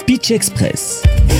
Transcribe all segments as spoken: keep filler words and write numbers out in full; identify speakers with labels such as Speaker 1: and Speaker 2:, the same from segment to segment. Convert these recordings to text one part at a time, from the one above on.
Speaker 1: Pitch Express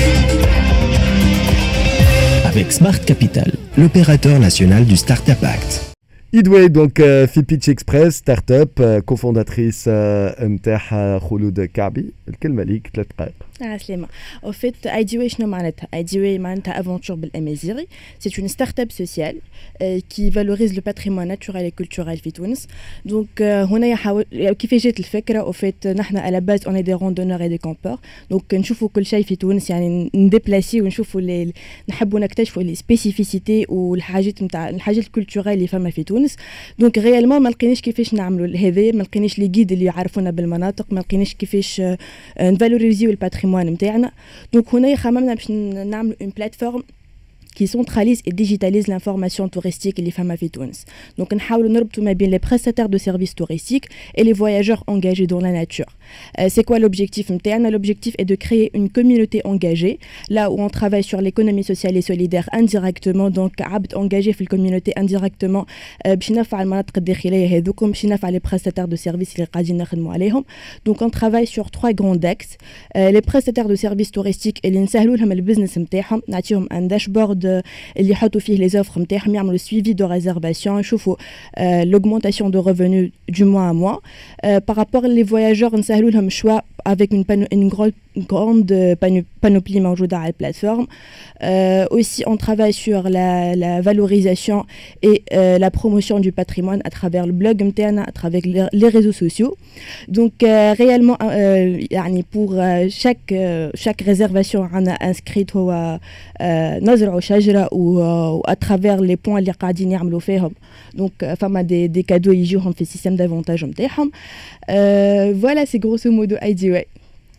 Speaker 1: avec Smart Capital, l'opérateur national du Startup Act.
Speaker 2: إدوي دونك في بيتش اكسبريس ستارت اب كوفونداتريس نتاعها خلود كعبي. الكلمه ليك ثلاث دقائق.
Speaker 3: Ah, Slema. Au fait, I D W شنو معناتها؟ I D W معناتها aventure بالأمازيغي. C'est une start-up sociale euh, qui valorise le patrimoine naturel et culturel في تونس. Donc euh, هنا يحاول كيفاش جات الفكرة؟ Au fait, نحن à la base on est des randonneurs et des campeurs. Donc نشوفوا كل شيء في تونس يعني نديبلاسي ونشوفوا اللي نحبوا نكتشفوا لي سبيسيفيسيتي والحاجات نتاع الحاجات الكولتورال اللي فما في تونس. دونك ريالمون ما لقيناش كيفاش نعملوا هذا، ما لقيناش لي جيد اللي يعرفونا بالمناطق، ما لقيناش كيفاش نفالوريزيو الباتريمون نتاعنا. دونك هنا خممنا باش نعملوا اون بلاتفورم qui centralise et digitalise l'information touristique اللي فما في تونس. Donc نحاولوا نربطوا ما بين les prestataires de services touristiques et les voyageurs engagés dans la nature. Euh, c'est quoi l'objectif نتاعنا؟ L'objectif est de créer une communauté engagée, là où on travaille sur l'économie sociale et solidaire indirectement. Donc عبد engagé في الcommunauté indirectement باش ينفع المناطق الداخلية هذوكم، باش ينفع les prestataires de services اللي قاعدين نخدموا عليهم. Donc on travaille sur trois grands axes. Euh, les prestataires de services touristiques اللي نسهلوا لهم البزنس نتاعهم، نعطيهم un dashboard اللي يحطوا فيه les offres نتاعهم، يعملوا suivi de réservation، يشوفوا euh, l'augmentation de revenus du mois à mois. Euh, par rapport les voyageurs نسهلوا لهم choix avec une, pano- une grande, grande pano- panoplie موجودة على البلاتفورم. Euh, aussi on travaille sur la, la valorisation et euh, la promotion du patrimoine à travers le blog نتاعنا, à travers les, les réseaux sociaux. Donc euh, réellement euh, يعني pour euh, chaque euh, chaque réservation عنا inscrite هو euh, نزرعوا شجرة و à travers les points اللي قاعدين يعملوا فيهم. Donc فما des des cadeaux يجيوهم في السيستم d'avantage نتاعهم. Euh, voilà, c'est grosso modo I D W.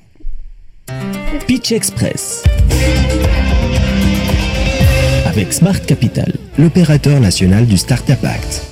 Speaker 1: Pitch Express avec Smart Capital, l'opérateur national du Startup Act.